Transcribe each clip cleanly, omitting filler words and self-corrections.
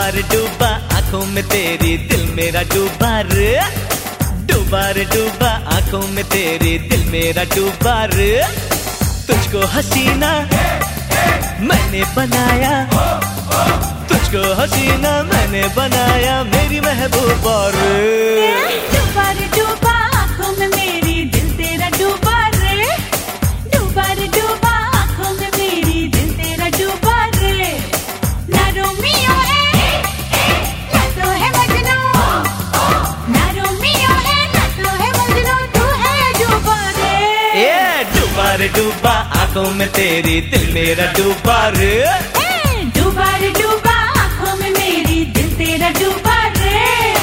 रे डूबा आंखों में तेरी दिल मेरा डूबा रे। डूबा रे डूबा आंखों में तेरी दिल मेरा डूबा रे। तुझको हसीना मैंने बनाया, तुझको हसीना मैंने बनाया मेरी महबूबा रे। डूबा रे डूबा आंखों में मेरी दिल तेरा डूबा रे। डूबा रे डूबा आंखों में मेरी दिल तेरा डूबा रे। ना रोमियो है ना तो है मजनू, ना रोमियो है ना तो है मजनू, तू है डूबा रे। डूबा रे डूबा आंखों में तेरी दिल मेरा डूबा रे। डूबा रे डूबा आंखों में मेरी दिल तेरा डूबा रे।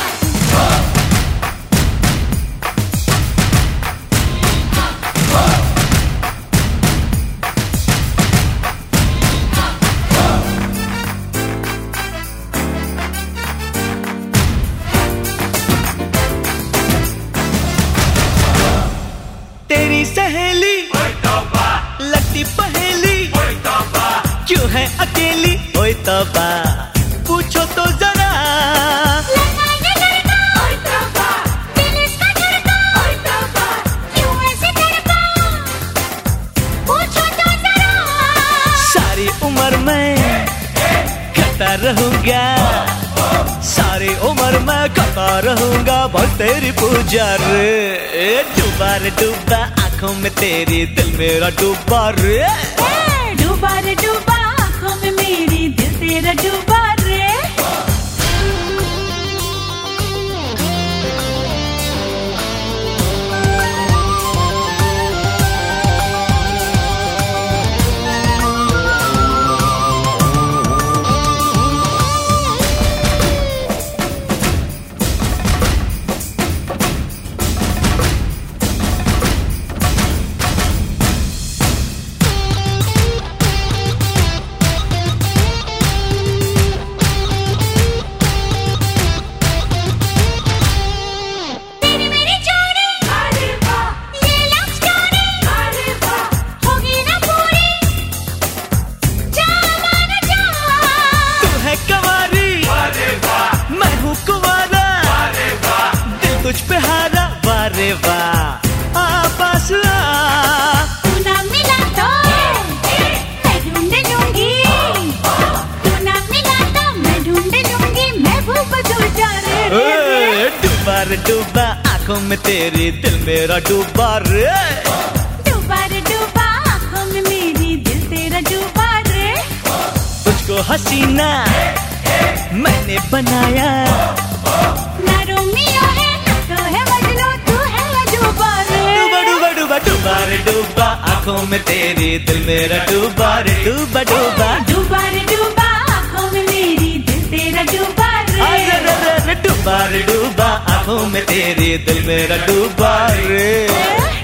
तेरी सहेली लगती पहेली, क्यों है अकेली ओए तौबा, पूछो तो जरा। सारी उम्र मैं करता रहूंगा, सारी उम्र मैं करता रहूंगा बस तेरी पूजा रे। डूबा रे डूबा आंखों में तेरी दिल मेरा डूबा रे। डूबा रे डूबा आंखों में मेरी दिल तेरा डूबा रे। तुझ पे हारा वारे वाह, आ पास आ। तू ना मिला तो मैं ढूंढ लूंगी, तू ना मिला तो मैं ढूंढ लूंगी महबूब तुझा रे। डूबा रे डूबा आंखों में तेरी दिल मेरा डूबा रे। डूबा रे डूबा आंखों में मेरी दिल तेरा डूबा रे। तुझको हसीना मैंने बनाया, ना रोमियो है ना तो है मजनू, तू है डूबा रे। डूबा डूबा डूबा डूबा रे डूबा आंखों में तेरी दिल मेरा डूबा रे। डूबा डूबा डूबा रे डूबा आंखों में मेरी दिल तेरा डूबा रे। डूबा रे डूबा आंखों में तेरी दिल मेरा डूबा रे।